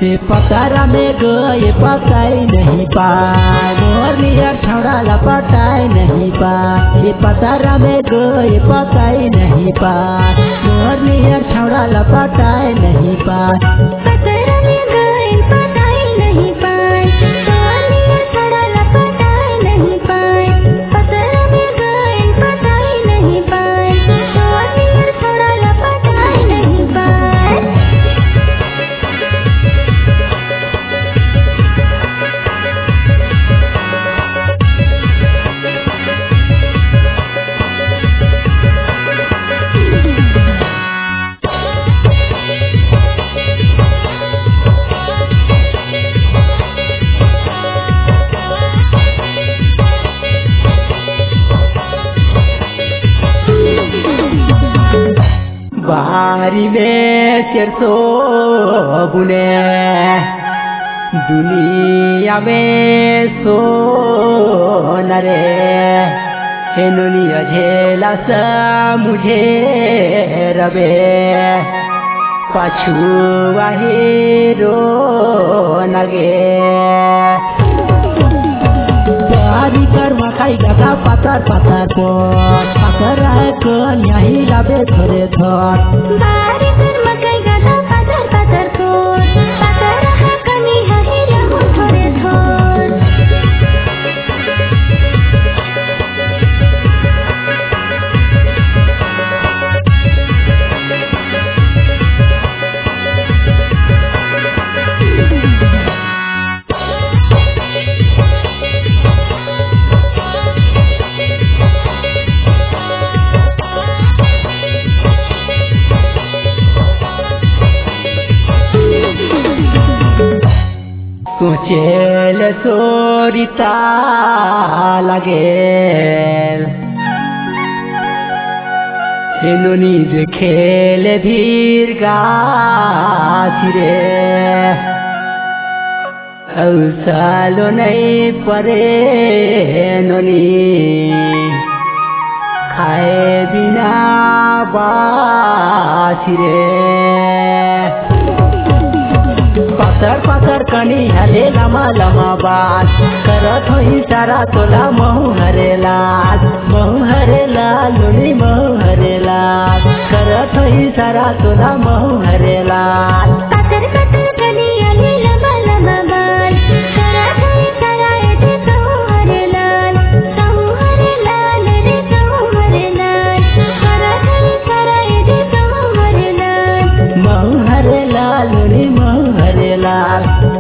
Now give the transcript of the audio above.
पतारा में गए पताई नहीं पाए मोर नियर छौड़ा पटाई नहीं पाए पतारा में गए पताई नहीं पाए मोर नियर छौड़ा पटाई नहीं पाए पतारा में गए पताई नहीं पाए मोर नियर छौड़ा पटाई नहीं पाए पतारा में गए पताई नहीं पाए मोर नियर छौड़ा पटाई नहीं पाए। बारी में तेरसो बुने दुनिया में सो नरे हेनुनिया झेला सा मुझे रबे पछुआ रो नगे बारी कर मकाई गधा पतर पतर पतर है कौन यही लबे थोड़े थोड़ बारी कर मकाई गधा पतर पतर पतर है कनी यही रहू थोड़े थोड़। सोचेल सोरिता लगे हेनुनी जे खेल धीर गाथिरे सालो नहीं परे नोनी खाए बिना बाथिरे पत्थर पत्थर कनी हले लमा लमा बात करत हो इशारा तोला महू हरेलाल लुनी महू हरेलाल करत हो इशारा तोला महू हरेलाल।